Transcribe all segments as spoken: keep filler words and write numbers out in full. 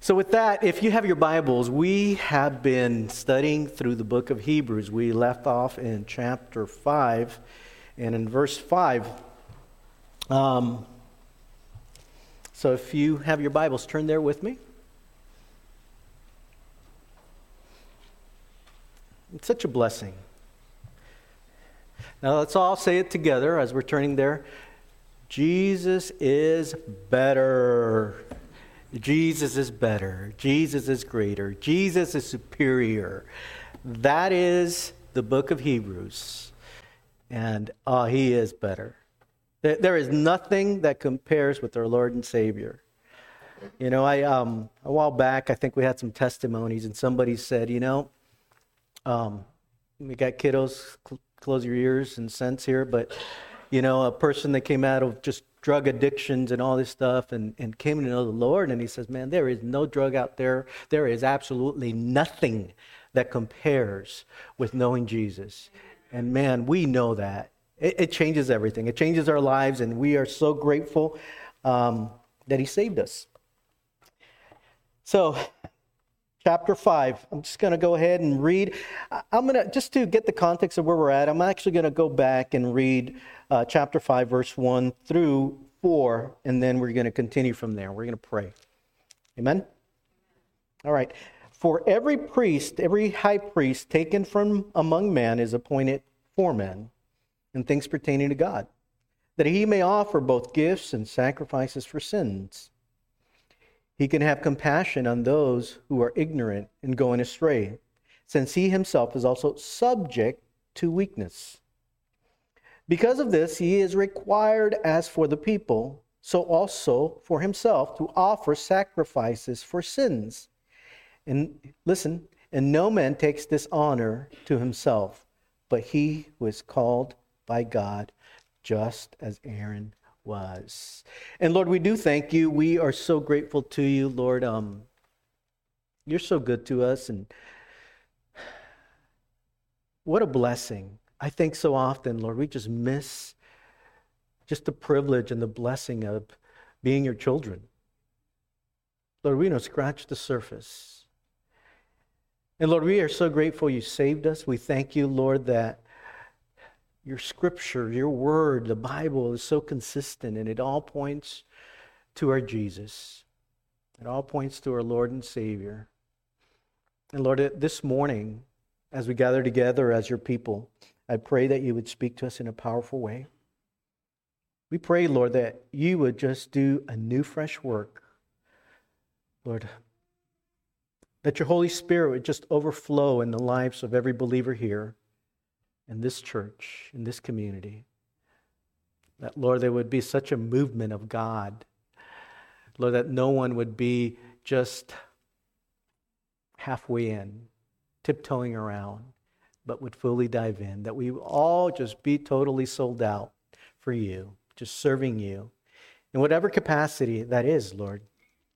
So with that, if you have your Bibles, we have been studying through the book of Hebrews. We left off in chapter five, and in verse five. Um, so if you have your Bibles, turn there with me. It's such a blessing. Now let's all say it together as we're turning there. Jesus is better. Jesus is better. Jesus is greater. Jesus is superior. That is the book of Hebrews. And uh, he is better. There is nothing that compares with our Lord and Savior. You know, I um, a while back, I think we had some testimonies, and somebody said, you know, um, we got kiddos, cl- close your ears and sense here, but, you know, a person that came out of just drug addictions and all this stuff and, and came to know the Lord, and he says, man, there is no drug out there. There is absolutely nothing that compares with knowing Jesus. And man, we know that. It, it changes everything. It changes our lives, and we are so grateful um, that he saved us. So, chapter five, I'm just going to go ahead and read. I'm going to, just to get the context of where we're at, I'm actually going to go back and read uh, chapter five, verse one through four, and then we're going to continue from there. We're going to pray. Amen? All right. For every priest, every high priest taken from among men is appointed for men and things pertaining to God, that he may offer both gifts and sacrifices for sins. He can have compassion on those who are ignorant and going astray, since he himself is also subject to weakness. Because of this, he is required, as for the people, so also for himself, to offer sacrifices for sins. And listen, and no man takes this honor to himself, but he who is called by God, just as Aaron was. And Lord, we do thank you. We are so grateful to you, Lord. Um, you're so good to us, and what a blessing. I think so often, Lord, we just miss just the privilege and the blessing of being your children. Lord, we don't scratch the surface. And Lord, we are so grateful you saved us. We thank you, Lord, that your scripture, your word, the Bible is so consistent, and it all points to our Jesus. It all points to our Lord and Savior. And Lord, this morning, as we gather together as your people, I pray that you would speak to us in a powerful way. We pray, Lord, that you would just do a new, fresh work. Lord, that your Holy Spirit would just overflow in the lives of every believer here, in this church, in this community. That, Lord, there would be such a movement of God. Lord, that no one would be just halfway in, tiptoeing around, but would fully dive in. That we all just be totally sold out for you, just serving you, in whatever capacity that is, Lord.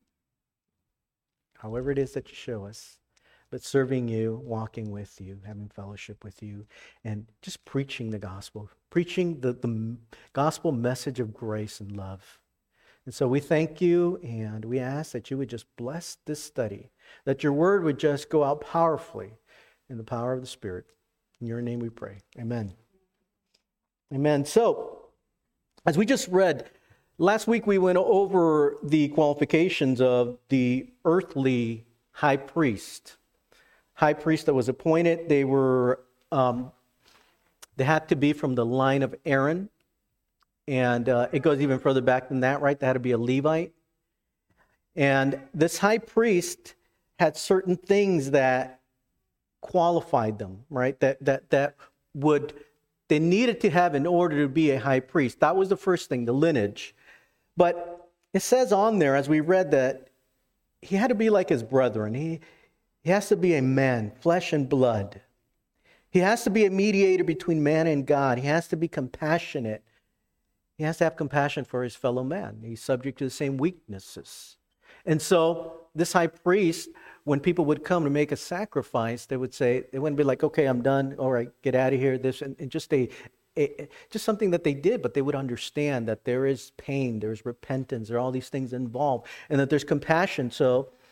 However it is that you show us. But serving you, walking with you, having fellowship with you, and just preaching the gospel, preaching the, the gospel message of grace and love. And so we thank you, and we ask that you would just bless this study, that your word would just go out powerfully in the power of the Spirit. In your name we pray. Amen. Amen. So, as we just read, last week we went over the qualifications of the earthly high priest. High priest that was appointed, they were um, they had to be from the line of Aaron, and uh, it goes even further back than that, right? They had to be a Levite, and this high priest had certain things that qualified them, right? That that that would they needed to have in order to be a high priest. That was the first thing, the lineage. But it says on there, as we read, that he had to be like his brethren. He He has to be a man, flesh and blood. He has to be a mediator between man and God. He has to be compassionate. He has to have compassion for his fellow man. He's subject to the same weaknesses. And so this high priest, when people would come to make a sacrifice, they would say, they wouldn't be like, okay, I'm done. All right, get out of here. This and, and just a, a just something that they did, but they would understand that there is pain, there's repentance, there are all these things involved, and that there's compassion. So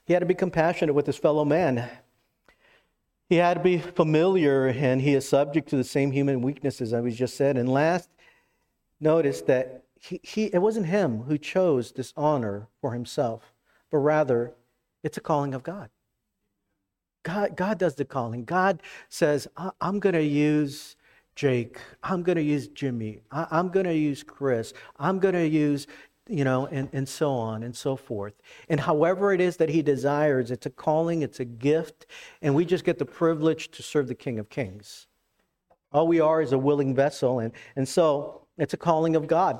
He had to be compassionate with his fellow man. He had to be familiar, and he is subject to the same human weaknesses as we just said. And last, notice that he, he it wasn't him who chose this honor for himself, but rather it's a calling of God. God, God does the calling. God says, I'm going to use Jake. I'm going to use Jimmy. I, I'm going to use Chris. I'm going to use, you know, and, and so on and so forth. And however it is that he desires, it's a calling, it's a gift, and we just get the privilege to serve the King of Kings. All we are is a willing vessel, and, and so it's a calling of God.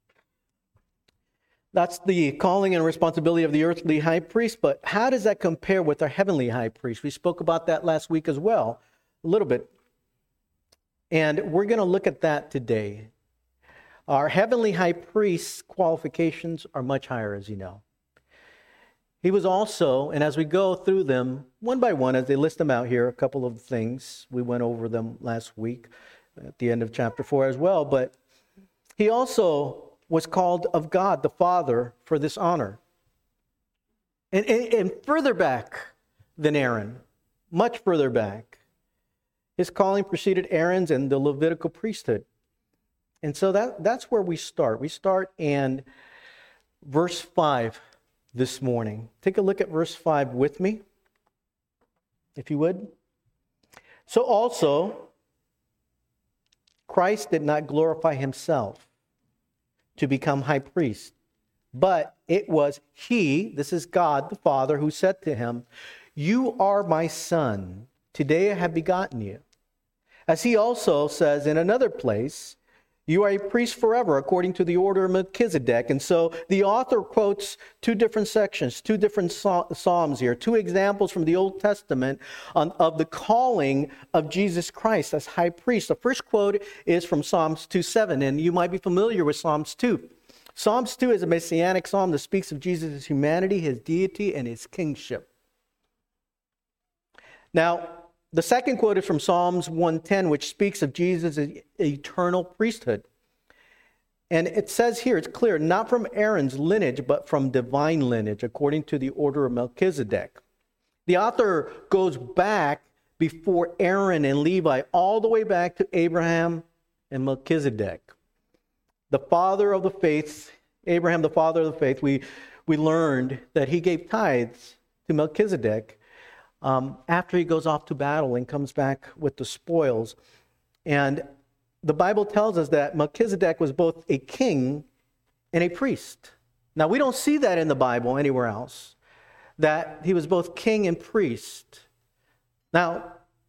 That's the calling and responsibility of the earthly high priest, but how does that compare with our heavenly high priest? We spoke about that last week as well, a little bit. And we're going to look at that today. Our heavenly high priest's qualifications are much higher, as you know. He was also, and as we go through them, one by one, as they list them out here, a couple of things, we went over them last week at the end of chapter four as well, but he also was called of God the Father for this honor. And, and, and further back than Aaron, much further back, his calling preceded Aaron's and the Levitical priesthood. And so that, that's where we start. We start in verse five this morning. Take a look at verse five with me, if you would. So also, Christ did not glorify himself to become high priest, but it was he, this is God the Father, who said to him, "You are my son, today I have begotten you." As he also says in another place, "You are a priest forever according to the order of Melchizedek." And so the author quotes two different sections, two different psalms here, two examples from the Old Testament on, of the calling of Jesus Christ as high priest. The first quote is from Psalms two seven, and you might be familiar with Psalms two. Psalms two is a messianic psalm that speaks of Jesus' humanity, his deity, and his kingship. Now, the second quote is from Psalms one ten, which speaks of Jesus' eternal priesthood. And it says here, it's clear, not from Aaron's lineage, but from divine lineage, according to the order of Melchizedek. The author goes back before Aaron and Levi, all the way back to Abraham and Melchizedek. The father of the faith, Abraham, the father of the faith, we, we learned that he gave tithes to Melchizedek Um, after he goes off to battle and comes back with the spoils. And the Bible tells us that Melchizedek was both a king and a priest. Now, we don't see that in the Bible anywhere else, that he was both king and priest. Now,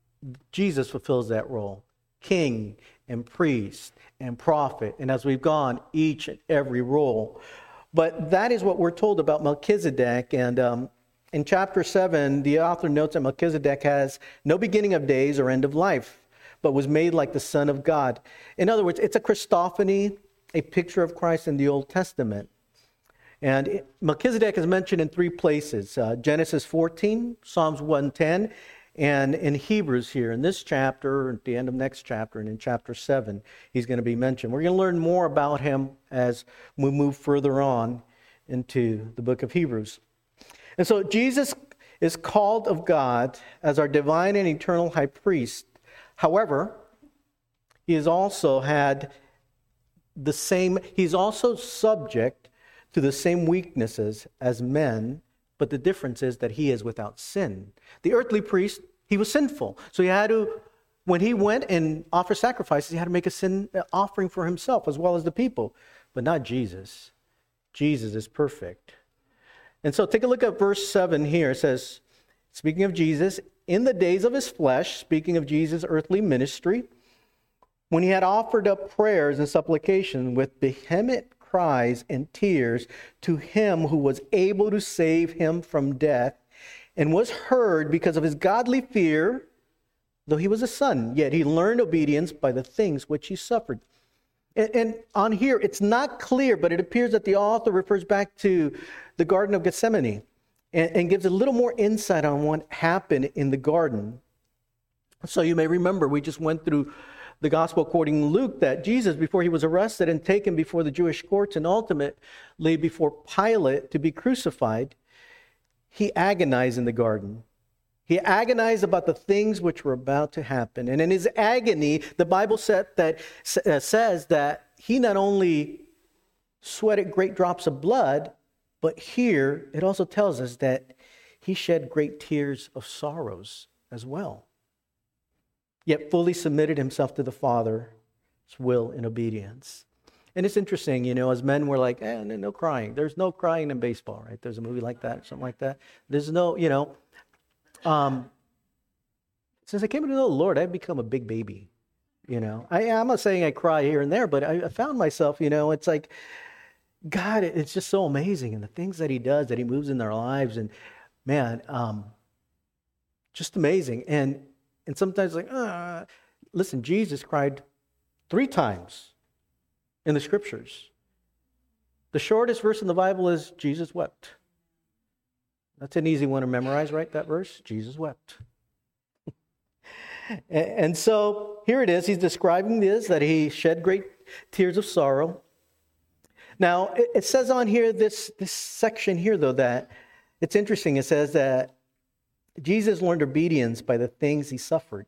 Jesus fulfills that role, king and priest and prophet. And as we've gone, each and every role. But that is what we're told about Melchizedek. And um, in chapter seven, the author notes that Melchizedek has no beginning of days or end of life, but was made like the Son of God. In other words, it's a Christophany, a picture of Christ in the Old Testament. And it, Melchizedek is mentioned in three places, uh, Genesis fourteen, Psalms one ten, and in Hebrews here, in this chapter, at the end of next chapter, and in chapter seven, he's going to be mentioned. We're going to learn more about him as we move further on into the book of Hebrews. And so Jesus is called of God as our divine and eternal high priest. However, he has also had the same, he's also subject to the same weaknesses as men, but the difference is that he is without sin. The earthly priest, he was sinful. So he had to, when he went and offered sacrifices, he had to make a sin offering for himself as well as the people. But not Jesus. Jesus is perfect. And so take a look at verse seven here. It says, speaking of Jesus, in the days of his flesh, speaking of Jesus' earthly ministry, when he had offered up prayers and supplication with vehement cries and tears to him who was able to save him from death, and was heard because of his godly fear, though he was a son, yet he learned obedience by the things which he suffered. And, and on here, it's not clear, but it appears that the author refers back to the Garden of Gethsemane and, and gives a little more insight on what happened in the garden. So you may remember, we just went through the gospel according to Luke, that Jesus, before he was arrested and taken before the Jewish courts and ultimately before Pilate to be crucified, he agonized in the garden. He agonized about the things which were about to happen. And in his agony, the Bible said that, uh, says that he not only sweated great drops of blood, but here it also tells us that he shed great tears of sorrows as well. Yet fully submitted himself to the Father's will in obedience. And it's interesting, you know, as men we're like, eh, no crying. There's no crying in baseball, right? There's a movie like that, something like that. There's no, you know, um, since I came to know the Lord, I've become a big baby, you know. I, I'm not saying I cry here and there, but I, I found myself, you know, it's like, God, it's just so amazing. And the things that he does, that he moves in their lives, and man, um, just amazing. And and sometimes like, uh, listen, Jesus cried three times in the scriptures. The shortest verse in the Bible is Jesus wept. That's an easy one to memorize, right? That verse, Jesus wept. And so here it is. He's describing this, that he shed great tears of sorrow. Now, it says on here, this, this section here, though, that it's interesting. It says that Jesus learned obedience by the things he suffered.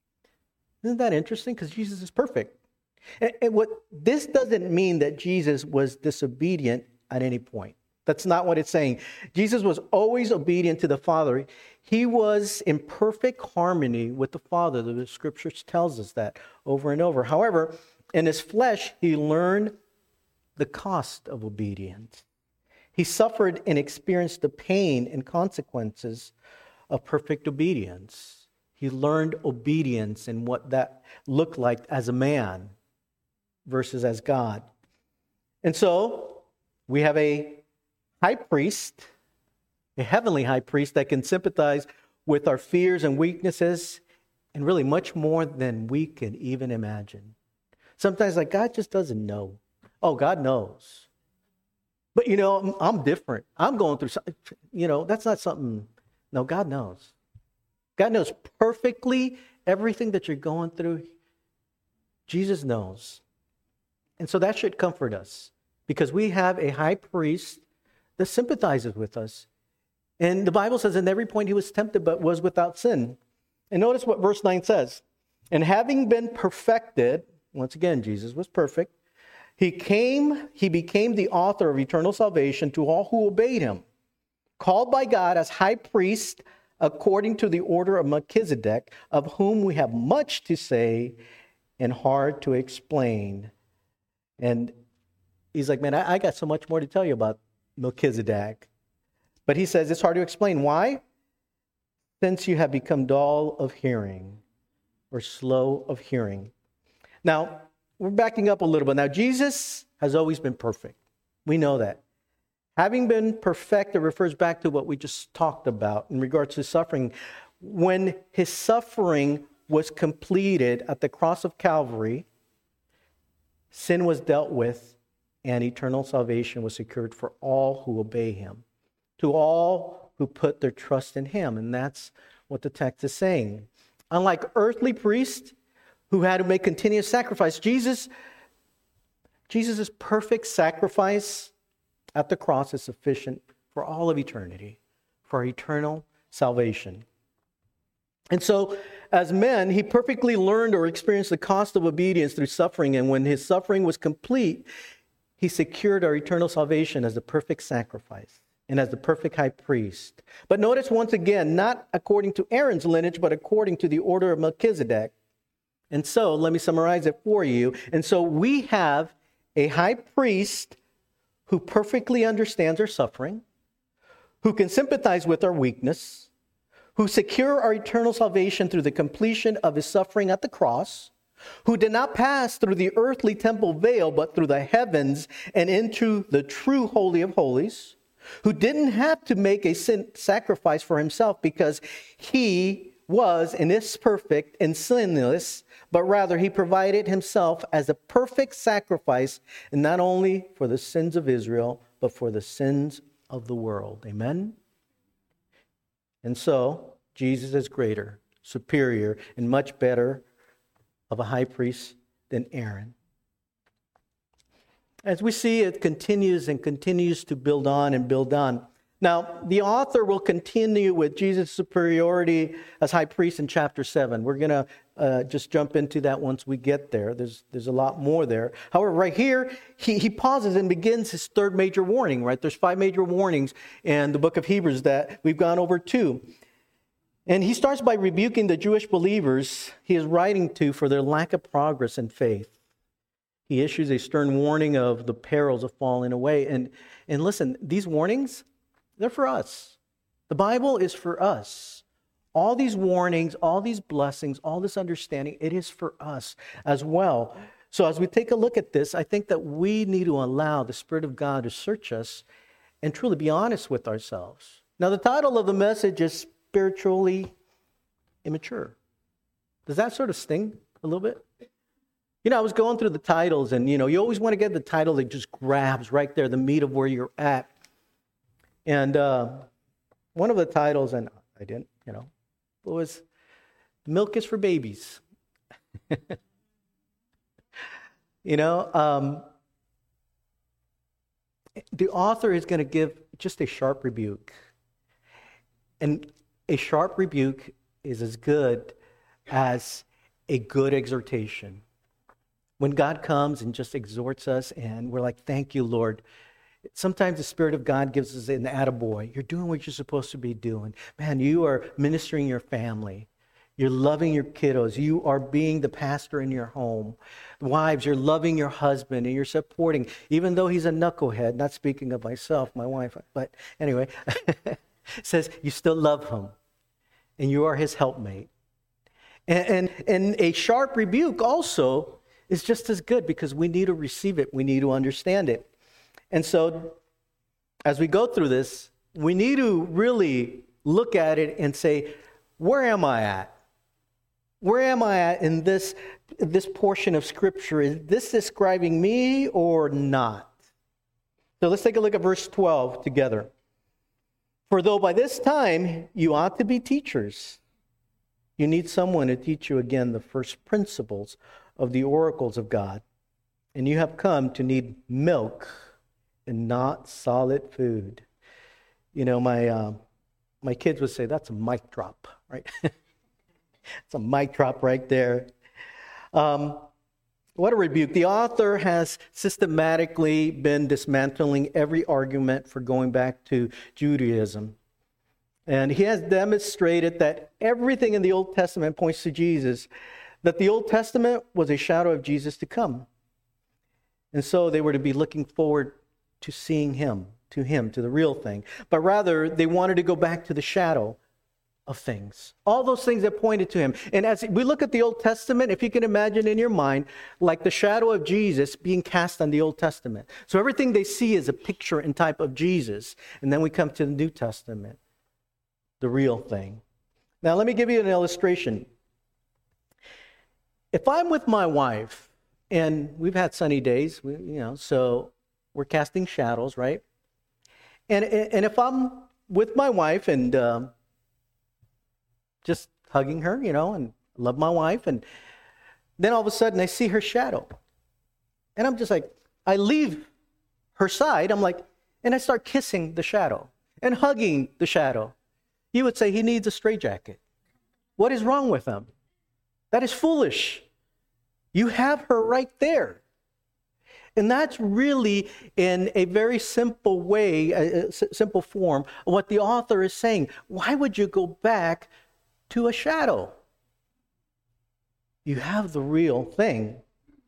Isn't that interesting? Because Jesus is perfect. And, and what this doesn't mean that Jesus was disobedient at any point. That's not what it's saying. Jesus was always obedient to the Father. He was in perfect harmony with the Father. The Scriptures tells us that over and over. However, in his flesh, he learned the cost of obedience. He suffered and experienced the pain and consequences of perfect obedience. He learned obedience and what that looked like as a man versus as God. And so we have a high priest, a heavenly high priest that can sympathize with our fears and weaknesses, and really much more than we can even imagine. Sometimes like God just doesn't know. Oh, God knows. But you know, I'm, I'm different. I'm going through something, you know, that's not something. No, God knows. God knows perfectly everything that you're going through. Jesus knows. And so that should comfort us, because we have a high priest that sympathizes with us. And the Bible says in every point he was tempted but was without sin. And notice what verse nine says. And having been perfected, once again, Jesus was perfect, he came, he became the author of eternal salvation to all who obeyed him, called by God as high priest according to the order of Melchizedek, of whom we have much to say and hard to explain. And he's like, man, I, I got so much more to tell you about Melchizedek. But he says it's hard to explain. Why? Since you have become dull of hearing or slow of hearing. Now, we're backing up a little bit. Now, Jesus has always been perfect. We know that. Having been perfect, it refers back to what we just talked about in regards to suffering. When his suffering was completed at the cross of Calvary, sin was dealt with and eternal salvation was secured for all who obey him, to all who put their trust in him. And that's what the text is saying. Unlike earthly priests who had to make continuous sacrifice, Jesus, Jesus' perfect sacrifice at the cross is sufficient for all of eternity, for eternal salvation. And so, as men, he perfectly learned or experienced the cost of obedience through suffering. And when his suffering was complete, he secured our eternal salvation as the perfect sacrifice and as the perfect high priest. But notice once again, not according to Aaron's lineage, but according to the order of Melchizedek. And so, let me summarize it for you. And so we have a high priest who perfectly understands our suffering, who can sympathize with our weakness, who secure our eternal salvation through the completion of his suffering at the cross, who did not pass through the earthly temple veil, but through the heavens and into the true Holy of Holies, who didn't have to make a sin sacrifice for himself because he was and is perfect and sinless, but rather he provided himself as a perfect sacrifice, and not only for the sins of Israel, but for the sins of the world. Amen? And so, Jesus is greater, superior, and much better of a high priest than Aaron. As we see, it continues and continues to build on and build on. Now, the author will continue with Jesus' superiority as high priest in chapter seven. We're going to uh, just jump into that once we get there. There's there's a lot more there. However, right here, he, he pauses and begins his third major warning, right? There's five major warnings in the book of Hebrews that we've gone over two. And he starts by rebuking the Jewish believers he is writing to for their lack of progress in faith. He issues a stern warning of the perils of falling away. And, and listen, these warnings, they're for us. The Bible is for us. All these warnings, all these blessings, all this understanding, it is for us as well. So as we take a look at this, I think that we need to allow the Spirit of God to search us and truly be honest with ourselves. Now, the title of the message is Spiritually Immature. Does that sort of sting a little bit? You know, I was going through the titles, and, you know, you always want to get the title that just grabs right there, the meat of where you're at. And uh, one of the titles, and I didn't, you know, was Milk is for Babies. you know, um, the author is going to give just a sharp rebuke. And a sharp rebuke is as good as a good exhortation. When God comes and just exhorts us and we're like, thank you, Lord. Sometimes the Spirit of God gives us an attaboy. You're doing what you're supposed to be doing. Man, you are ministering your family. You're loving your kiddos. You are being the pastor in your home. Wives, you're loving your husband and you're supporting, even though he's a knucklehead, not speaking of myself, my wife, but anyway, says you still love him and you are his helpmate. And, and, and a sharp rebuke also is just as good because we need to receive it. We need to understand it. And so as we go through this, we need to really look at it and say, where am I at? Where am I at in this, this portion of Scripture? Is this describing me or not? So let's take a look at verse twelve together. For though by this time you ought to be teachers, you need someone to teach you again the first principles of the oracles of God. And you have come to need milk and not solid food. You know, my uh, my kids would say, that's a mic drop, right? It's a mic drop right there. Um, what a rebuke. The author has systematically been dismantling every argument for going back to Judaism. And he has demonstrated that everything in the Old Testament points to Jesus, that the Old Testament was a shadow of Jesus to come. And so they were to be looking forward to seeing him, to him, to the real thing. But rather, they wanted to go back to the shadow of things. All those things that pointed to him. And as we look at the Old Testament, if you can imagine in your mind, like the shadow of Jesus being cast on the Old Testament. So everything they see is a picture and type of Jesus. And then we come to the New Testament, the real thing. Now, let me give you an illustration. If I'm with my wife, and we've had sunny days, we, you know, so we're casting shadows, right? And and if I'm with my wife and um, just hugging her, you know, and love my wife, and then all of a sudden I see her shadow. And I'm just like, I leave her side, I'm like, and I start kissing the shadow and hugging the shadow. You would say he needs a straitjacket. What is wrong with him? That is foolish. You have her right there. And that's really in a very simple way, a simple form, what the author is saying. Why would you go back to a shadow? You have the real thing.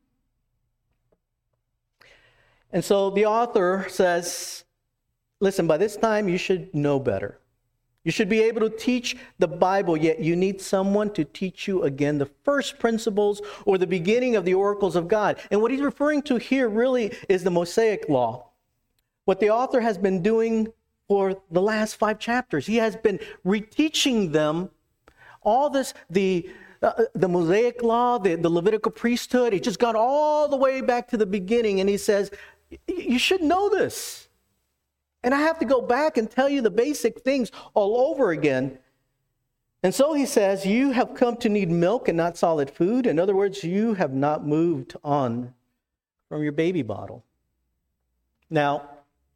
And so the author says, listen, by this time you should know better. You should be able to teach the Bible, yet you need someone to teach you again the first principles or the beginning of the oracles of God. And what he's referring to here really is the Mosaic Law. What the author has been doing for the last five chapters. He has been reteaching them all this, the, uh, the Mosaic Law, the, the Levitical priesthood. He just got all the way back to the beginning, and he says, you should know this. And I have to go back and tell you the basic things all over again. And so he says, you have come to need milk and not solid food. In other words, you have not moved on from your baby bottle. Now,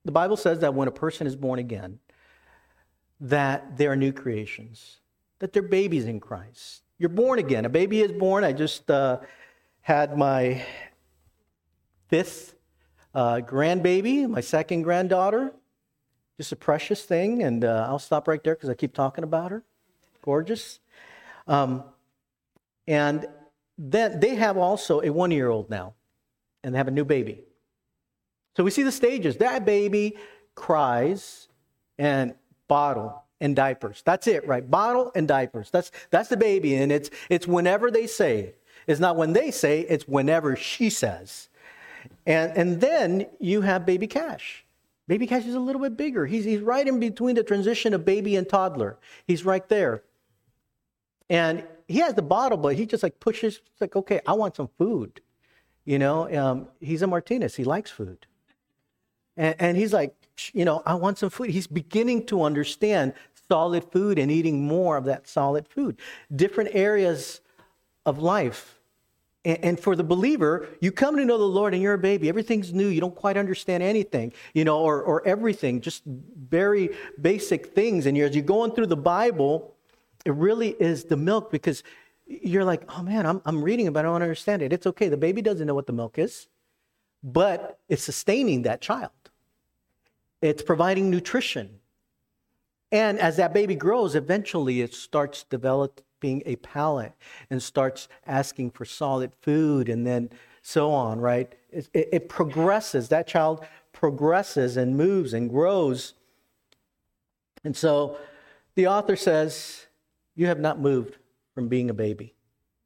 The Bible says that when a person is born again, that they are new creations, that they're babies in Christ. You're born again. A baby is born. I just uh, had my fifth uh, grandbaby, my second granddaughter. Just a precious thing, and uh, I'll stop right there because I keep talking about her. Gorgeous. Um, and then they have also a one-year-old now, and they have a new baby. So we see the stages. That baby cries and bottle and diapers. That's it, right? Bottle and diapers. That's that's the baby, and it's it's whenever they say it. It's not when they say, it's whenever she says. And and then you have baby Cash. Baby Cash is a little bit bigger. He's he's right in between the transition of baby and toddler. He's right there. And he has the bottle, but he just like pushes, it's like, okay, I want some food. You know, um, he's a Martinez. He likes food. And, and he's like, you know, I want some food. He's beginning to understand solid food and eating more of that solid food. Different areas of life. And, and for the believer, you come to know the Lord and you're a baby. Everything's new. You don't quite understand anything, you know, or, or everything, just very basic things. And as you're going through the Bible, it really is the milk, because you're like, oh man, I'm, I'm reading it, but I don't understand it. It's okay. The baby doesn't know what the milk is, but it's sustaining that child. It's providing nutrition. And as that baby grows, eventually it starts developing a palate and starts asking for solid food, and then so on, right? It, it, it progresses. That child progresses and moves and grows. And so the author says, you have not moved from being a baby.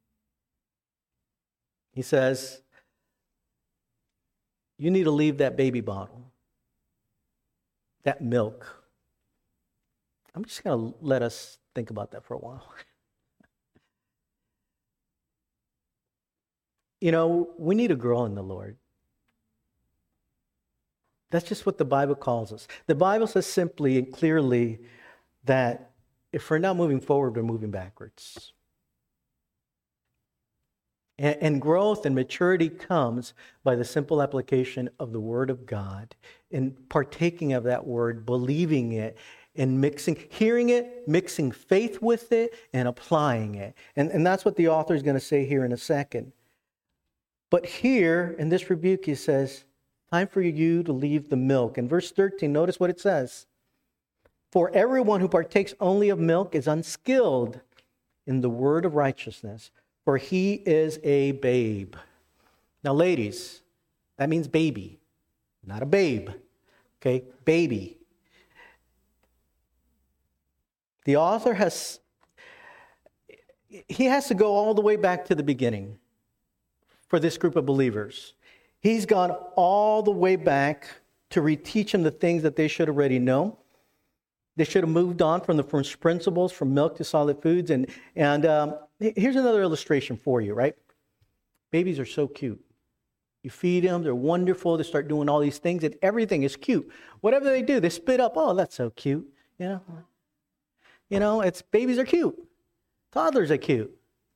He says, you need to leave that baby bottle, that milk. I'm just going to let us think about that for a while. You know, we need to grow in the Lord. That's just what the Bible calls us. The Bible says simply and clearly that if we're not moving forward, we're moving backwards. And, and growth and maturity comes by the simple application of the Word of God, in partaking of that Word, believing it, and mixing, hearing it, mixing faith with it, and applying it. And, and that's what the author is going to say here in a second. But here, in this rebuke, he says, time for you to leave the milk. In verse thirteen, notice what it says. For everyone who partakes only of milk is unskilled in the word of righteousness, for he is a babe. Now, ladies, that means baby, not a babe. Okay, baby. The author has, he has to go all the way back to the beginning for this group of believers. He's gone all the way back to reteach them the things that they should already know. They should have moved on from the first principles, from milk to solid foods. And, and um, here's another illustration for you, right? Babies are so cute. You feed them, they're wonderful. They start doing all these things, and everything is cute. Whatever they do, they spit up, oh, that's so cute. You know, you know, it's babies are cute. Toddlers are cute.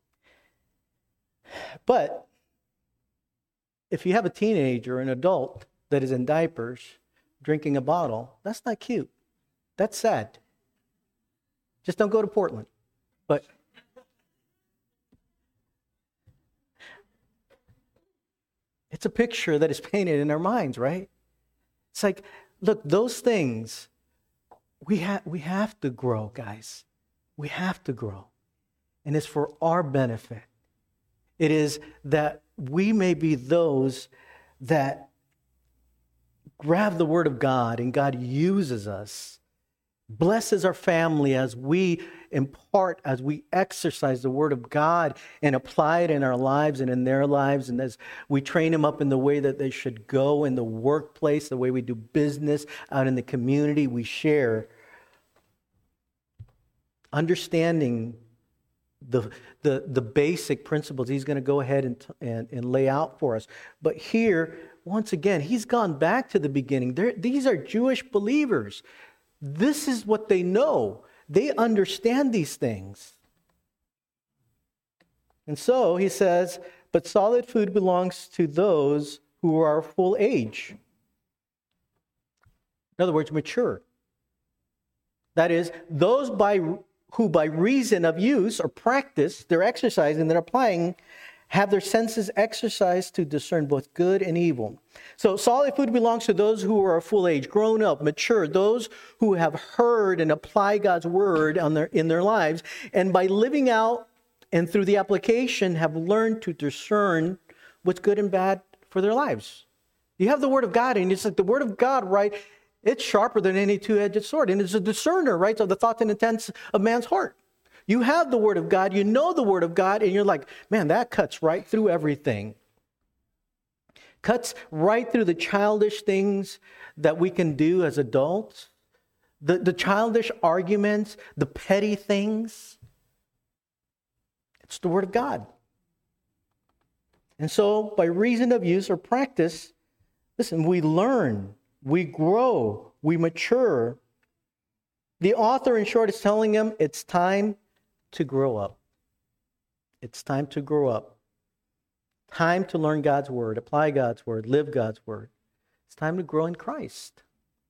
But if you have a teenager or an adult that is in diapers drinking a bottle, that's not cute. That's sad. Just don't go to Portland. But it's a picture that is painted in our minds, right? It's like, look, those things, we have we have to grow, guys. We have to grow. And it's for our benefit. It is that we may be those that grab the Word of God, and God uses us, blesses our family as we impart, as we exercise the Word of God and apply it in our lives and in their lives, and as we train them up in the way that they should go in the workplace, the way we do business, out in the community, we share. Understanding the the the basic principles he's going to go ahead and, and and lay out for us. But here, once again, he's gone back to the beginning. They're, these are Jewish believers. This is what they know. They understand these things. And so he says, but solid food belongs to those who are full age. In other words, mature. That is, those by who by reason of use or practice, they're exercising, they're applying, have their senses exercised to discern both good and evil. So solid food belongs to those who are full age, grown up, mature, those who have heard and apply God's word on their, in their lives, and by living out and through the application have learned to discern what's good and bad for their lives. You have the word of God, and it's like the word of God, right? It's sharper than any two-edged sword, and it's a discerner, right, of the thoughts and intents of man's heart. You have the word of God, you know the word of God, and you're like, man, that cuts right through everything. Cuts right through the childish things that we can do as adults, the, the childish arguments, the petty things. It's the word of God. And so, by reason of use or practice, listen, we learn, we grow, we mature. The author, in short, is telling him it's time to grow up. It's time to grow up. Time to learn God's word, apply God's word, live God's word. It's time to grow in Christ.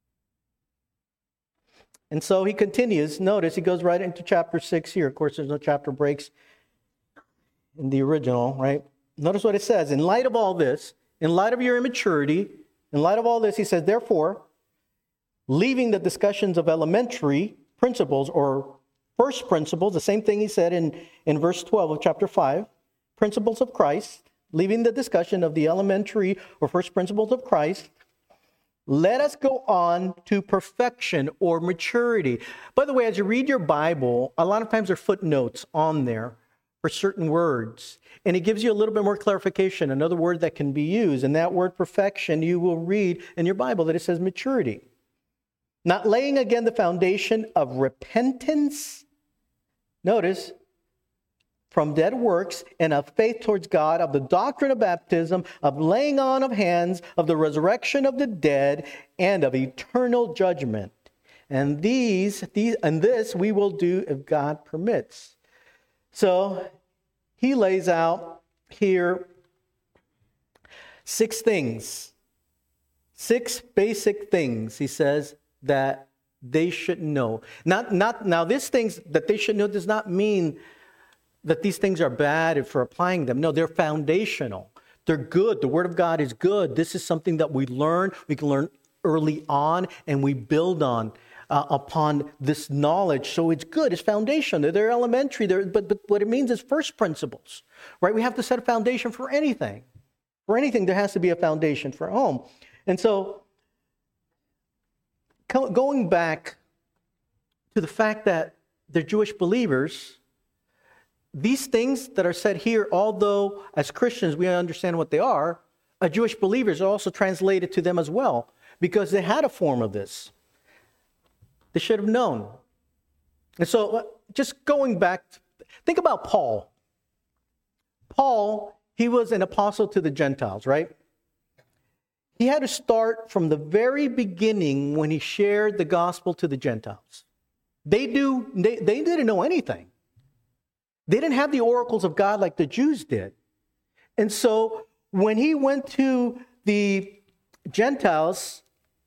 And so he continues. Notice he goes right into chapter six here. Of course, there's no chapter breaks in the original, right? Notice what it says. In light of all this, in light of your immaturity, in light of all this, he says, therefore, leaving the discussions of elementary principles or first principles, the same thing he said in, in verse twelve of chapter five, principles of Christ, leaving the discussion of the elementary or first principles of Christ, let us go on to perfection or maturity. By the way, as you read your Bible, a lot of times there are footnotes on there for certain words. And it gives you a little bit more clarification, another word that can be used. And that word perfection, you will read in your Bible that it says maturity. Not laying again the foundation of repentance, notice, from dead works and of faith towards God, of the doctrine of baptism, of laying on of hands, of the resurrection of the dead, and of eternal judgment. And these, these and this we will do if God permits. So he lays out here six things, six basic things, he says, that they should know. Not, not, now, these things that they should know does not mean that these things are bad for applying them. No, they're foundational. They're good. The Word of God is good. This is something that we learn. We can learn early on, and we build on uh, upon this knowledge. So it's good. It's foundation. They're, they're elementary. They're, but, but what it means is first principles, right? We have to set a foundation for anything. For anything, there has to be a foundation for home. And so, going back to the fact that they're Jewish believers, these things that are said here, although as Christians we understand what they are, uh, Jewish believers are also translated to them as well, because they had a form of this. They should have known. And so, uh, just going back, think about Paul. Paul, he was an apostle to the Gentiles, right? He had to start from the very beginning when he shared the gospel to the Gentiles. They do. They, they didn't know anything. They didn't have the oracles of God like the Jews did. And so when he went to the Gentiles,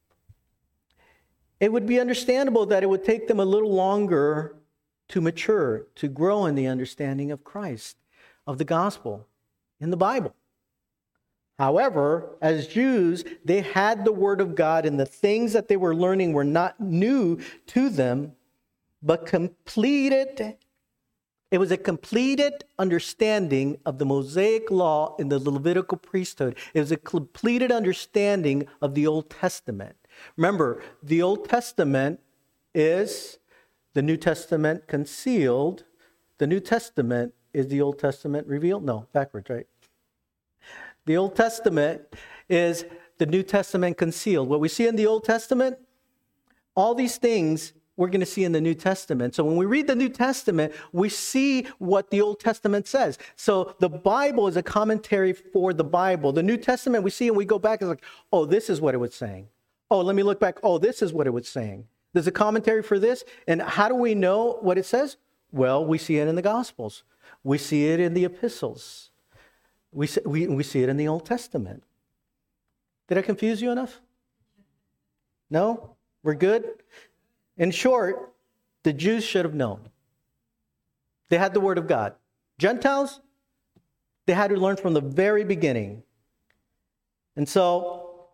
it would be understandable that it would take them a little longer to mature, to grow in the understanding of Christ, of the gospel, in the Bible. However, as Jews, they had the Word of God, and the things that they were learning were not new to them, but completed. It was a completed understanding of the Mosaic law in the Levitical priesthood. It was a completed understanding of the Old Testament. Remember, the Old Testament is the New Testament concealed. The New Testament is the Old Testament revealed. No, backwards, right? The Old Testament is the New Testament concealed. What we see in the Old Testament, all these things we're going to see in the New Testament. So when we read the New Testament, we see what the Old Testament says. So the Bible is a commentary for the Bible. The New Testament, we see and we go back, it's like, oh, this is what it was saying. Oh, let me look back. Oh, this is what it was saying. There's a commentary for this. And how do we know what it says? Well, we see it in the Gospels. We see it in the epistles. We see, we, we see it in the Old Testament. Did I confuse you enough? No? We're good? In short, the Jews should have known. They had the Word of God. Gentiles, they had to learn from the very beginning. And so,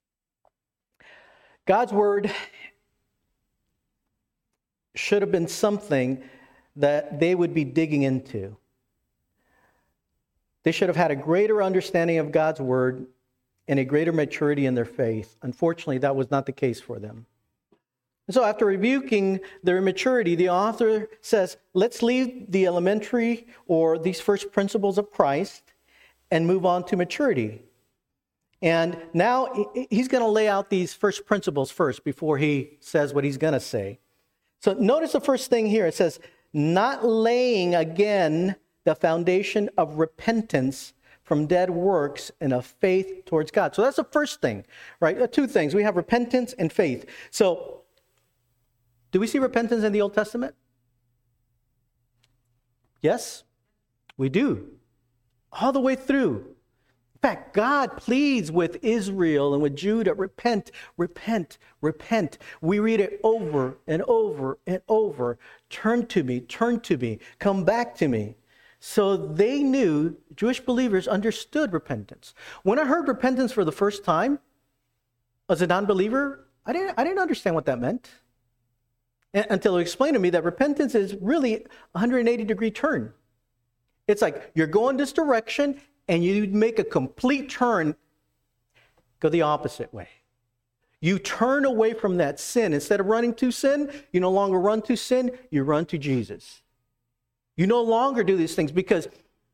God's Word should have been something that they would be digging into. They should have had a greater understanding of God's Word and a greater maturity in their faith. Unfortunately, that was not the case for them. And so after rebuking their immaturity, the author says, let's leave the elementary or these first principles of Christ and move on to maturity. And now he's going to lay out these first principles first before he says what he's going to say. So notice the first thing here. It says, not laying again the foundation of repentance from dead works and of faith towards God. So that's the first thing, right? Two things. We have repentance and faith. So do we see repentance in the Old Testament? Yes, we do. All the way through. In fact, God pleads with Israel and with Judah, repent, repent, repent. We read it over and over and over. Turn to me, turn to me, come back to me. So they knew, Jewish believers understood repentance. When I heard repentance for the first time, as a non-believer, I didn't, I didn't understand what that meant. Until it explained to me that repentance is really a one hundred eighty degree turn. It's like you're going this direction and you make a complete turn, go the opposite way. You turn away from that sin. Instead of running to sin, you no longer run to sin, you run to Jesus. You no longer do these things because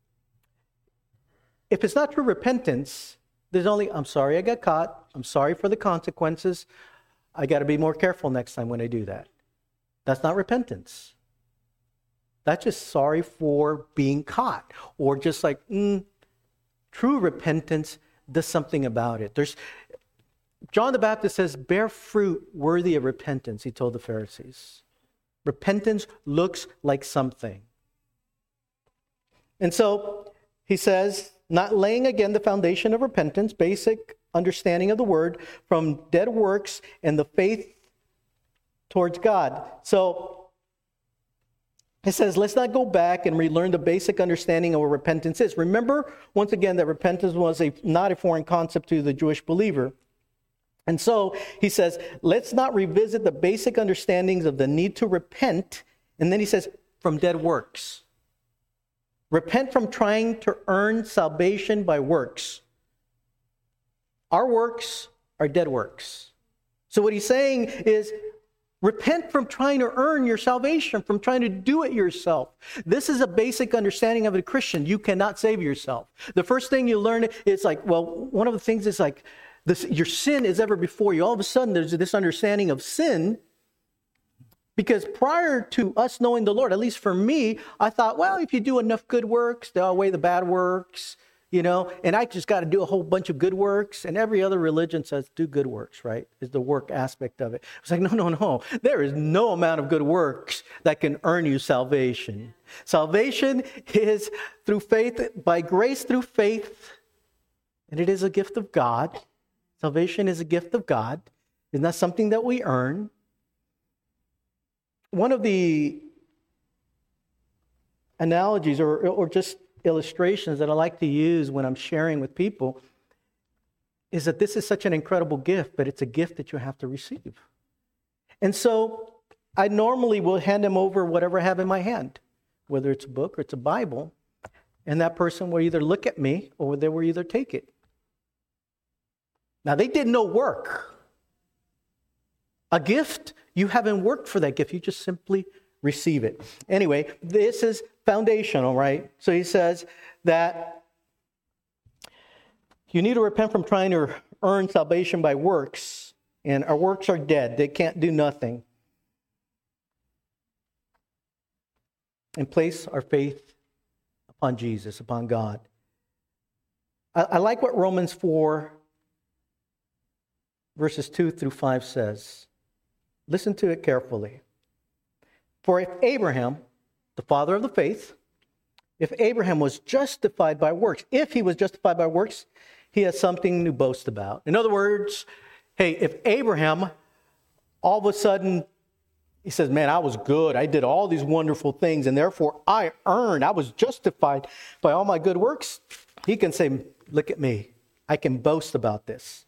if it's not true repentance, there's only, I'm sorry I got caught. I'm sorry for the consequences. I got to be more careful next time when I do that. That's not repentance. That's just sorry for being caught. Or just like, mm, true repentance does something about it. There's John the Baptist says, bear fruit worthy of repentance, he told the Pharisees. Repentance looks like something. And so he says, not laying again the foundation of repentance, basic understanding of the word, from dead works and the faith towards God. So it says, let's not go back and relearn the basic understanding of what repentance is. Remember, once again, that repentance was a not a foreign concept to the Jewish believer. And so he says, let's not revisit the basic understandings of the need to repent. And then he says, from dead works. Repent from trying to earn salvation by works. Our works are dead works. So what he's saying is, repent from trying to earn your salvation, from trying to do it yourself. This is a basic understanding of a Christian. You cannot save yourself. The first thing you learn is like, well, one of the things is like, this, your sin is ever before you. All of a sudden, there's this understanding of sin. Because prior to us knowing the Lord, at least for me, I thought, well, if you do enough good works, they'll outweigh the bad works. You know, and I just got to do a whole bunch of good works. And every other religion says do good works, right? Is the work aspect of it. It's like, no, no, no. There is no amount of good works that can earn you salvation. Salvation is through faith, by grace through faith. And it is a gift of God. Salvation is a gift of God. It's not something that we earn. One of the analogies or, or just illustrations that I like to use when I'm sharing with people is that this is such an incredible gift, but it's a gift that you have to receive. And so I normally will hand them over whatever I have in my hand, whether it's a book or it's a Bible, and that person will either look at me or they will either take it. Now, they did no work. A gift, you haven't worked for that gift. You just simply receive it. Anyway, this is foundational, right? So he says that you need to repent from trying to earn salvation by works, and our works are dead. They can't do nothing. And place our faith upon Jesus, upon God. I, I like what Romans four, verses two through five says. Listen to it carefully. For if Abraham, the father of the faith, if Abraham was justified by works, if he was justified by works, he has something to boast about. In other words, hey, if Abraham all of a sudden, he says, man, I was good. I did all these wonderful things, and therefore I earned, I was justified by all my good works. He can say, look at me. I can boast about this.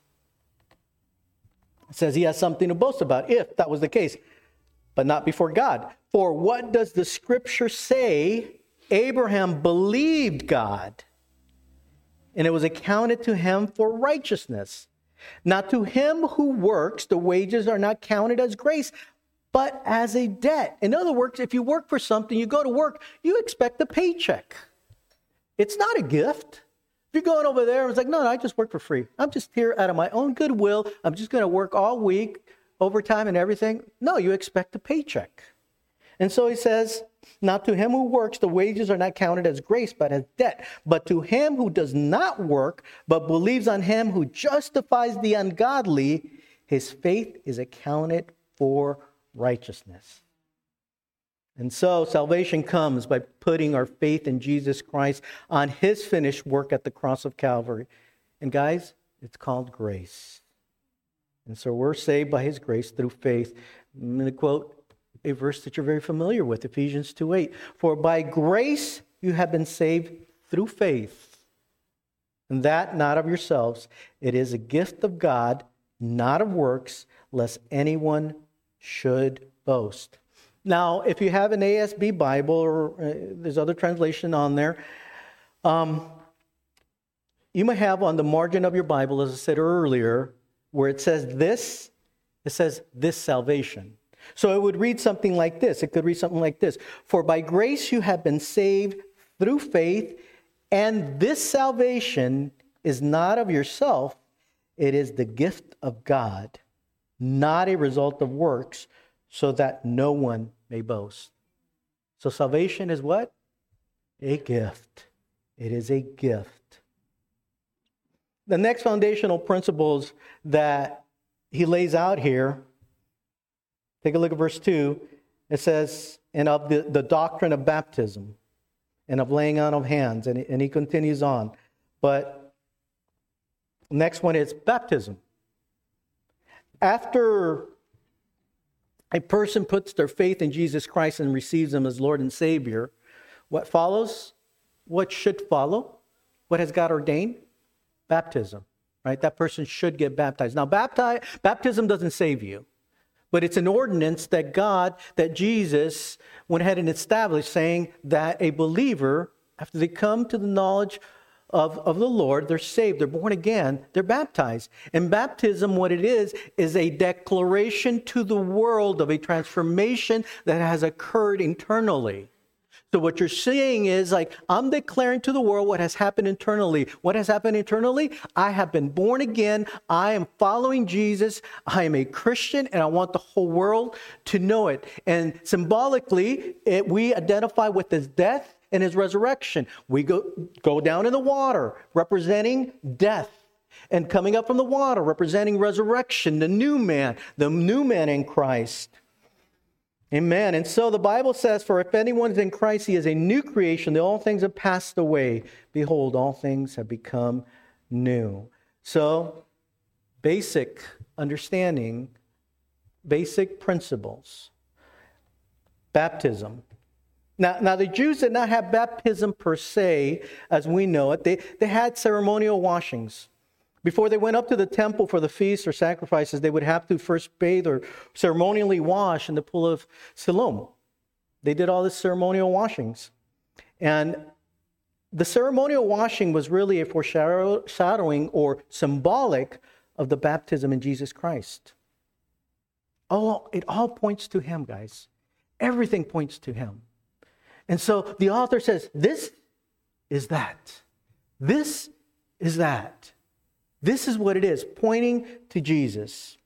It says he has something to boast about, if that was the case, but not before God. For what does the scripture say? Abraham believed God, and it was accounted to him for righteousness. Now to him who works, the wages are not counted as grace, but as a debt. In other words, if you work for something, you go to work, you expect a paycheck. It's not a gift. If you're going over there and it's like, no, no, I just work for free. I'm just here out of my own goodwill. I'm just going to work all week, overtime and everything. No, you expect a paycheck. And so he says, now to him who works, the wages are not counted as grace, but as debt. But to him who does not work, but believes on him who justifies the ungodly, his faith is accounted for righteousness. And so salvation comes by putting our faith in Jesus Christ on his finished work at the cross of Calvary. And guys, it's called grace. And so we're saved by his grace through faith. I'm going to quote a verse that you're very familiar with, Ephesians two eight. For by grace you have been saved through faith. And that not of yourselves. It is a gift of God, not of works, lest anyone should boast. Now, if you have an A S B Bible, or uh, there's other translation on there, um, you may have on the margin of your Bible, as I said earlier, where it says this, it says this salvation. So it would read something like this. It could read something like this. For by grace you have been saved through faith, and this salvation is not of yourself. It is the gift of God, not a result of works, so that no one may boast. So salvation is what? A gift. It is a gift. The next foundational principles that he lays out here, take a look at verse two. It says, and of the, the doctrine of baptism and of laying on of hands. And, and he continues on. But next one is baptism. After a person puts their faith in Jesus Christ and receives him as Lord and Savior, what follows? What should follow? What has God ordained? Baptism, right? That person should get baptized. Now, baptize, baptism doesn't save you, but it's an ordinance that God, that Jesus went ahead and established, saying that a believer, after they come to the knowledge Of, of the Lord, they're saved, they're born again, they're baptized. And baptism, what it is, is a declaration to the world of a transformation that has occurred internally. So what you're seeing is like, I'm declaring to the world what has happened internally. What has happened internally? I have been born again. I am following Jesus. I am a Christian, and I want the whole world to know it. And symbolically, it, we identify with his death and his resurrection. We go, go down in the water, representing death. And coming up from the water, representing resurrection, the new man, the new man in Christ. Amen. And so the Bible says, for if anyone is in Christ, he is a new creation. The old things have passed away. Behold, all things have become new. So, basic understanding, basic principles. Baptism. Now, now the Jews did not have baptism per se, as we know it. They, they had ceremonial washings. Before they went up to the temple for the feasts or sacrifices, they would have to first bathe or ceremonially wash in the pool of Siloam. They did all this ceremonial washings. And the ceremonial washing was really a foreshadowing or symbolic of the baptism in Jesus Christ. Oh, it all points to him, guys. Everything points to him. And so the author says, this is that. This is that. This is what it is, pointing to Jesus.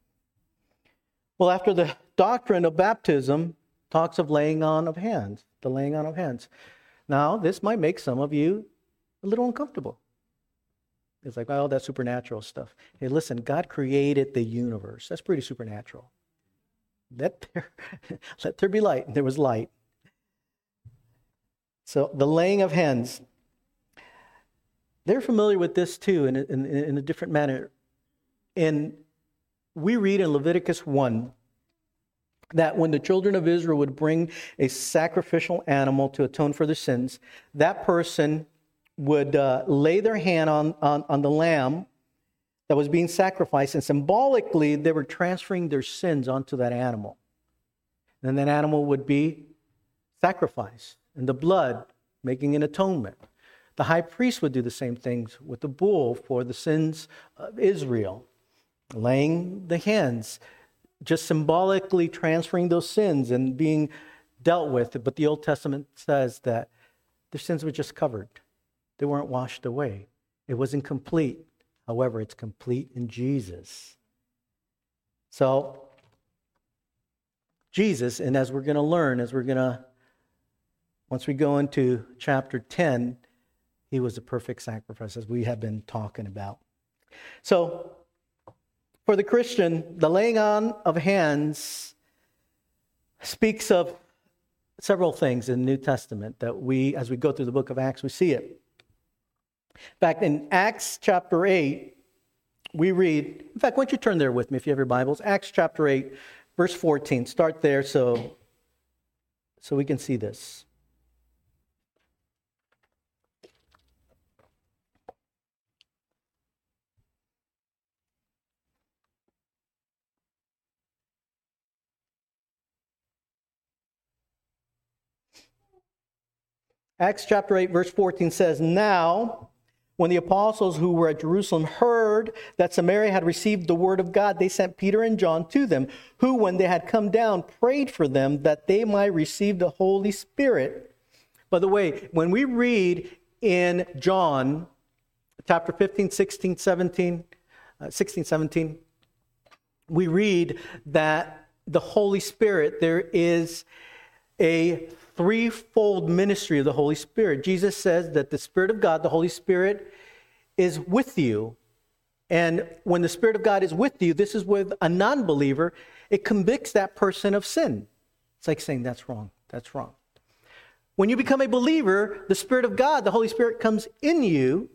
Well, after the doctrine of baptism, talks of laying on of hands, the laying on of hands. Now, this might make some of you a little uncomfortable. It's like, oh, that's supernatural stuff. Hey, listen, God created the universe. That's pretty supernatural. Let there, let there be light. There was light. So the laying of hands. They're familiar with this too in, in, in a different manner. And we read in Leviticus one, that when the children of Israel would bring a sacrificial animal to atone for their sins, that person would uh, lay their hand on, on, on the lamb that was being sacrificed, and symbolically they were transferring their sins onto that animal. Then that animal would be sacrificed, and the blood making an atonement. The high priest would do the same things with the bull for the sins of Israel, laying the hands, just symbolically transferring those sins and being dealt with. But the Old Testament says that their sins were just covered. They weren't washed away. It wasn't complete. However, it's complete in Jesus. So, Jesus, and as we're going to learn, as we're going to, once we go into chapter ten, he was a perfect sacrifice, as we have been talking about. So, for the Christian, the laying on of hands speaks of several things in the New Testament that we, as we go through the book of Acts, we see it. In fact, in Acts chapter eight, we read, in fact, why don't you turn there with me if you have your Bibles? Acts chapter eight, verse fourteen. Start there so, so we can see this. Acts chapter eight, verse fourteen says, "Now, when the apostles who were at Jerusalem heard that Samaria had received the word of God, they sent Peter and John to them, who, when they had come down, prayed for them that they might receive the Holy Spirit." By the way, when we read in John chapter fifteen, sixteen, seventeen, uh, sixteen, seventeen, we read that the Holy Spirit, there is a threefold ministry of the Holy Spirit. Jesus says that the Spirit of God, the Holy Spirit, is with you. And when the Spirit of God is with you, this is with a non-believer, it convicts that person of sin. It's like saying, that's wrong, that's wrong. When you become a believer, the Spirit of God, the Holy Spirit, comes in you,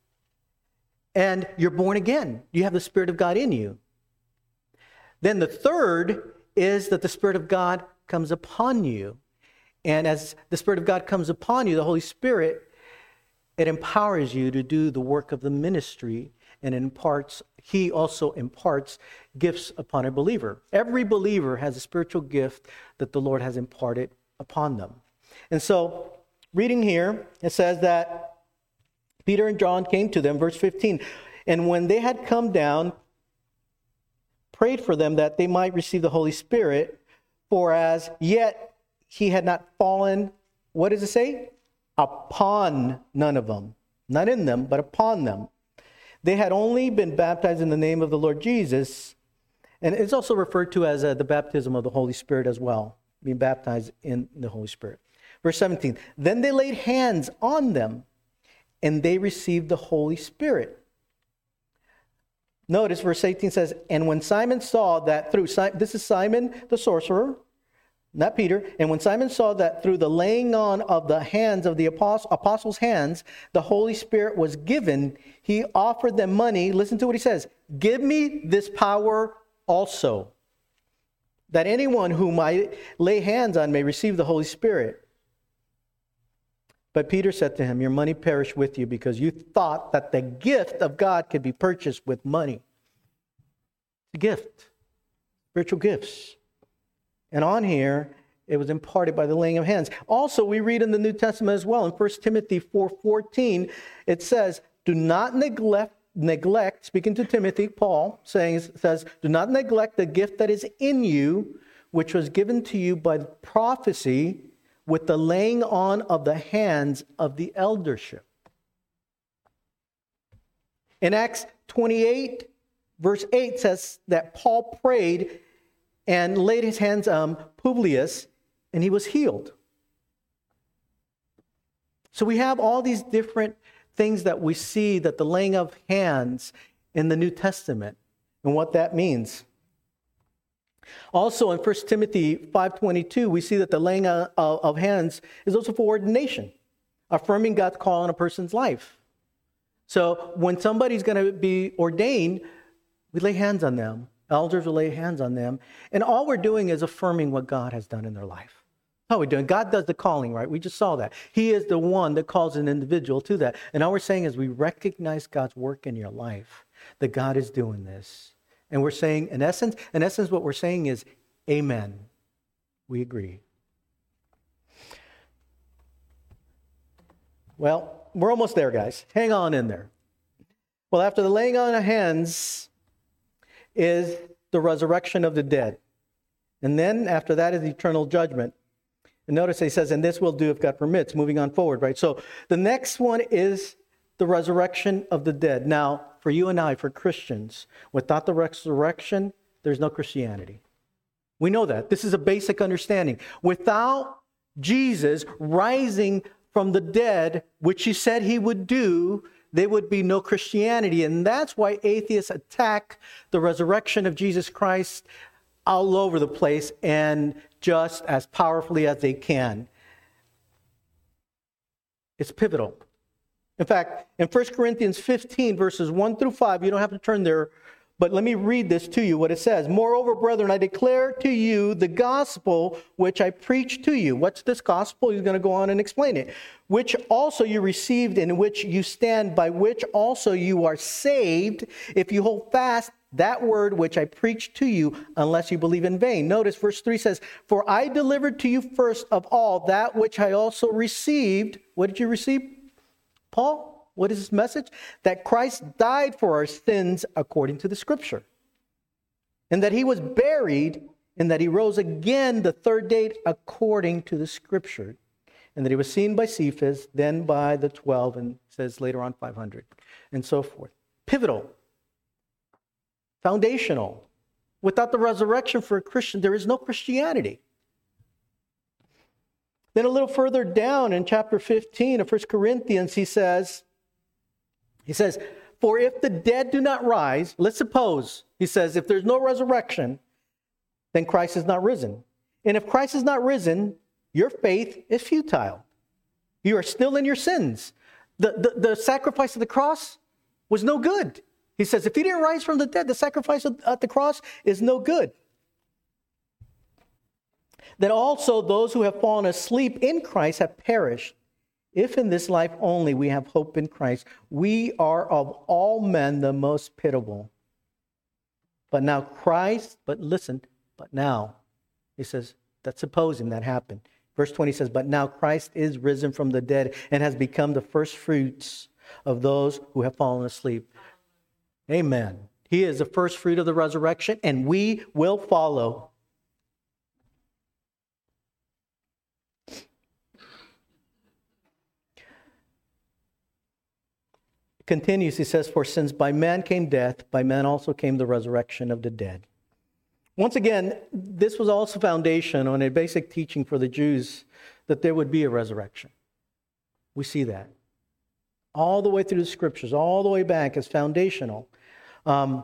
and you're born again. You have the Spirit of God in you. Then the third is that the Spirit of God comes upon you. And as the Spirit of God comes upon you, the Holy Spirit, it empowers you to do the work of the ministry, and imparts, he also imparts gifts upon a believer. Every believer has a spiritual gift that the Lord has imparted upon them. And so, reading here, it says that Peter and John came to them, verse fifteen, "And when they had come down, prayed for them that they might receive the Holy Spirit, for as yet he had not fallen," what does it say? "Upon none of them." Not in them, but upon them. "They had only been baptized in the name of the Lord Jesus." And it's also referred to as uh, the baptism of the Holy Spirit as well. Being baptized in the Holy Spirit. Verse seventeen. "Then they laid hands on them, and they received the Holy Spirit." Notice verse eighteen says, "And when Simon saw that through," this is Simon the sorcerer, not Peter. "And when Simon saw that through the laying on of the hands of the apostle, apostles' hands, the Holy Spirit was given, he offered them money." Listen to what he says. "Give me this power also, that anyone whom I lay hands on may receive the Holy Spirit." But Peter said to him, "Your money perish with you, because you thought that the gift of God could be purchased with money." The gift. Spiritual gifts. And on here, it was imparted by the laying of hands. Also, we read in the New Testament as well, in First Timothy four fourteen, it says, "Do not neglect, neglect," speaking to Timothy, Paul saying, says, "Do not neglect the gift that is in you, which was given to you by prophecy with the laying on of the hands of the eldership." In Acts twenty-eight, verse eight says that Paul prayed and laid his hands on Publius, and he was healed. So we have all these different things that we see, that the laying of hands in the New Testament, and what that means. Also in First Timothy five twenty-two, we see that the laying of, of hands is also for ordination, affirming God's call on a person's life. So when somebody's going to be ordained, we lay hands on them Elders will lay hands on them. And all we're doing is affirming what God has done in their life. How are we doing? God does the calling, right? We just saw that. He is the one that calls an individual to that. And all we're saying is we recognize God's work in your life, that God is doing this. And we're saying, in essence, in essence, what we're saying is, amen. We agree. Well, we're almost there, guys. Hang on in there. Well, after the laying on of hands is the resurrection of the dead. And then after that is eternal judgment. And notice he says, and this will do if God permits, moving on forward, right? So the next one is the resurrection of the dead. Now, for you and I, for Christians, without the resurrection, there's no Christianity. We know that. This is a basic understanding. Without Jesus rising from the dead, which he said he would do, there would be no Christianity. And that's why atheists attack the resurrection of Jesus Christ all over the place and just as powerfully as they can. It's pivotal. In fact, in First Corinthians fifteen, verses one through five, you don't have to turn there, but let me read this to you, what it says. Moreover, brethren, I declare to you the gospel which I preached to you. What's this gospel? He's going to go on and explain it. Which also you received, in which you stand, by which also you are saved, if you hold fast that word which I preached to you, unless you believe in vain. Notice verse three says, for I delivered to you first of all that which I also received. What did you receive, Paul? What is his message? That Christ died for our sins according to the scripture. And that he was buried, and that he rose again the third day according to the scripture. And that he was seen by Cephas, then by the twelve, and says later on five hundred, and so forth. Pivotal. Foundational. Without the resurrection for a Christian, there is no Christianity. Then a little further down in chapter fifteen of First Corinthians, he says, he says, for if the dead do not rise, let's suppose, he says, if there's no resurrection, then Christ is not risen. And if Christ is not risen, your faith is futile. You are still in your sins. The, the, the sacrifice of the cross was no good. He says, if he didn't rise from the dead, the sacrifice at the cross is no good. Then also those who have fallen asleep in Christ have perished. If in this life only we have hope in Christ, we are of all men the most pitiable. But now Christ, but listen, but now, he says, that's supposing that happened. Verse twenty says, but now Christ is risen from the dead and has become the first fruits of those who have fallen asleep. Amen. He is the first fruit of the resurrection, and we will follow. Continues, he says, for since by man came death, by man also came the resurrection of the dead. Once again, this was also foundation on a basic teaching for the Jews that there would be a resurrection. We see that. All the way through the scriptures, all the way back is foundational. Um,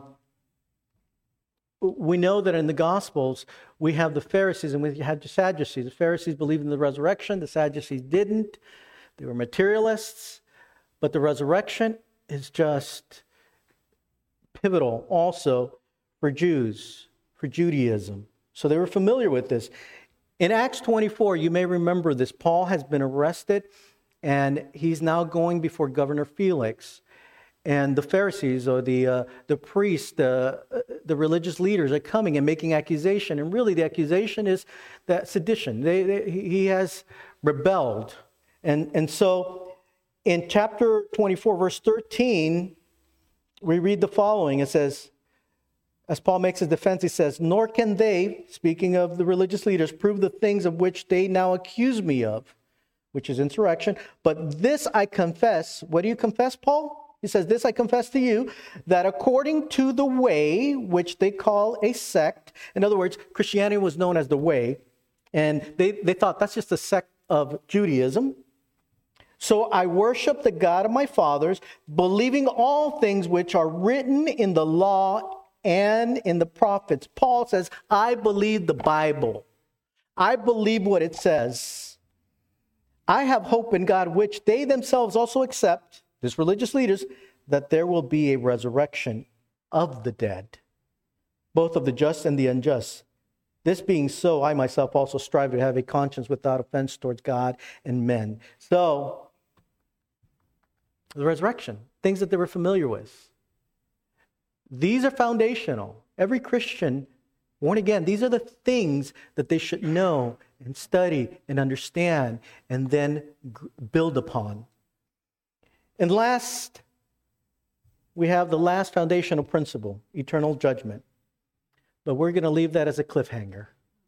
we know that in the Gospels, we have the Pharisees and we have the Sadducees. The Pharisees believed in the resurrection. The Sadducees didn't. They were materialists. But the resurrection is just pivotal also for Jews, for Judaism. So they were familiar with this. In Acts twenty-four, you may remember this. Paul has been arrested, and he's now going before Governor Felix. And the Pharisees or the uh, the priests, the, uh, the religious leaders are coming and making accusation. And really the accusation is that sedition. They, they, he has rebelled. And, and so in chapter twenty-four, verse thirteen, we read the following. It says, as Paul makes his defense, he says, nor can they, speaking of the religious leaders, prove the things of which they now accuse me of, which is insurrection. But this I confess. What do you confess, Paul? He says, this I confess to you, that according to the way, which they call a sect, in other words, Christianity was known as the way, and they, they thought that's just a sect of Judaism. So I worship the God of my fathers, believing all things which are written in the law and in the prophets. Paul says, I believe the Bible. I believe what it says. I have hope in God, which they themselves also accept, these religious leaders, that there will be a resurrection of the dead. both of the just and the unjust. This being so, I myself also strive to have a conscience without offense towards God and men. So, the resurrection, things that they were familiar with. These are foundational. Every Christian, born again, these are the things that they should know and study and understand and then g- build upon. And last, we have the last foundational principle, eternal judgment. But we're going to leave that as a cliffhanger.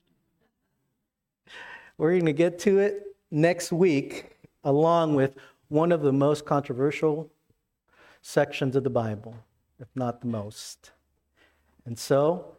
We're going to get to it next week, along with one of the most controversial sections of the Bible, if not the most. And so,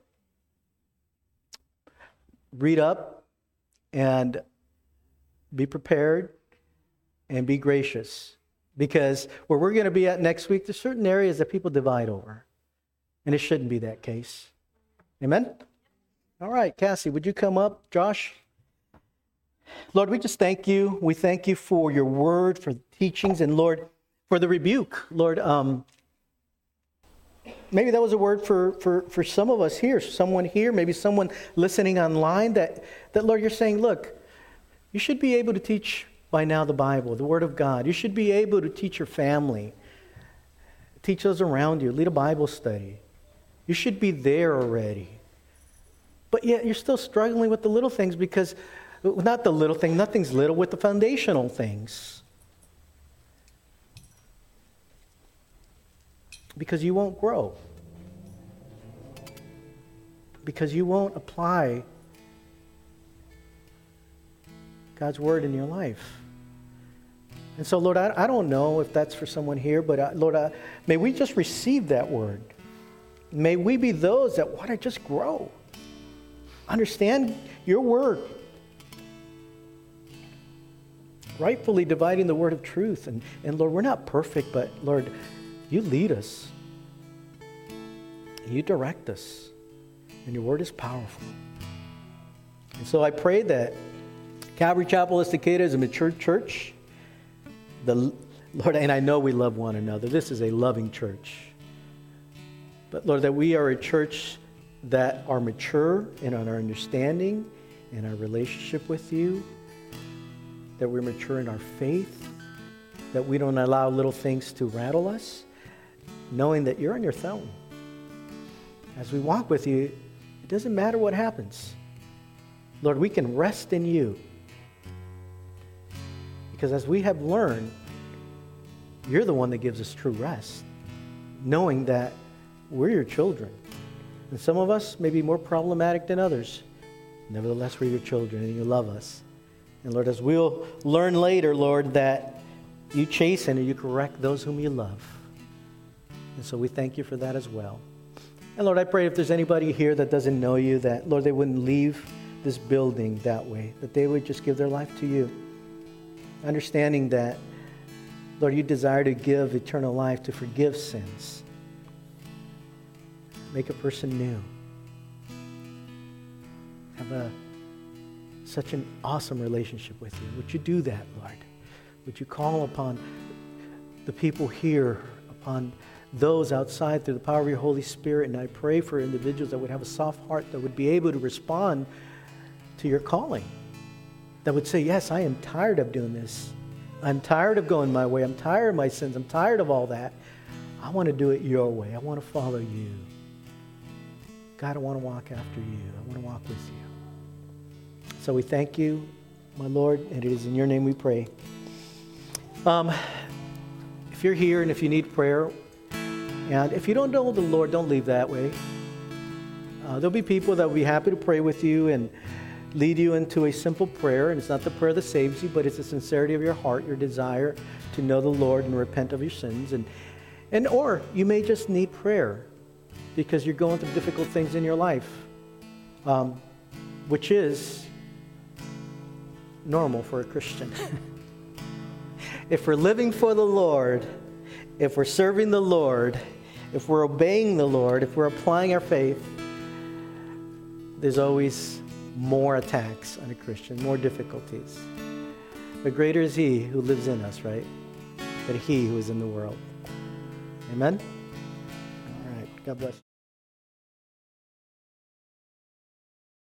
read up and be prepared and be gracious. Because where we're going to be at next week, there's certain areas that people divide over. And it shouldn't be that case. Amen? All right, Cassie, would you come up? Josh? Lord, we just thank you. We thank you for your word, for the teachings, and Lord, for the rebuke. Lord, um, maybe that was a word for, for, for some of us here, someone here, maybe someone listening online that, that, Lord, you're saying, look, you should be able to teach by now the Bible, the Word of God. You should be able to teach your family, teach those around you, lead a Bible study. You should be there already. But yet you're still struggling with the little things because, not the little thing, nothing's little, with the foundational things. Because you won't grow. Because you won't apply God's Word in your life. And so, Lord, I, I don't know if that's for someone here, but I, Lord, I, may we just receive that Word. May we be those that want to just grow. Understand your Word. Rightfully dividing the word of truth. And, and Lord, we're not perfect, but Lord, you lead us. You direct us. And your word is powerful. And so I pray that Calvary Chapel Estacada is a mature church. The Lord, and I know we love one another. This is a loving church. But Lord, that we are a church that are mature in our understanding, in our relationship with you, that we're mature in our faith, that we don't allow little things to rattle us, knowing that you're on your throne. As we walk with you, it doesn't matter what happens. Lord, we can rest in you. Because as we have learned, you're the one that gives us true rest, knowing that we're your children. And some of us may be more problematic than others. Nevertheless, we're your children and you love us. And Lord, as we'll learn later, Lord, that you chasten and you correct those whom you love. And so we thank you for that as well. And Lord, I pray if there's anybody here that doesn't know you, that, Lord, they wouldn't leave this building that way, that they would just give their life to you. Understanding that, Lord, you desire to give eternal life, to forgive sins. Make a person new. Have a such an awesome relationship with you. Would you do that, Lord? Would you call upon the people here, upon those outside through the power of your Holy Spirit? And I pray for individuals that would have a soft heart, that would be able to respond to your calling, that would say, yes, I am tired of doing this. I'm tired of going my way. I'm tired of my sins. I'm tired of all that. I want to do it your way. I want to follow you. God, I want to walk after you. I want to walk with you. So we thank you, my Lord, and it is in your name we pray. Um, if you're here and if you need prayer, and if you don't know the Lord, don't leave that way. Uh, there'll be people that will be happy to pray with you and lead you into a simple prayer. And it's not the prayer that saves you, but it's the sincerity of your heart, your desire to know the Lord and repent of your sins. And, and or you may just need prayer because you're going through difficult things in your life, um, which is normal for a Christian. If we're living for the Lord, if we're serving the Lord, if we're obeying the Lord, if we're applying our faith, there's always more attacks on a Christian, more difficulties. But greater is He who lives in us, right, than he who is in the world. Amen? All right. God bless you.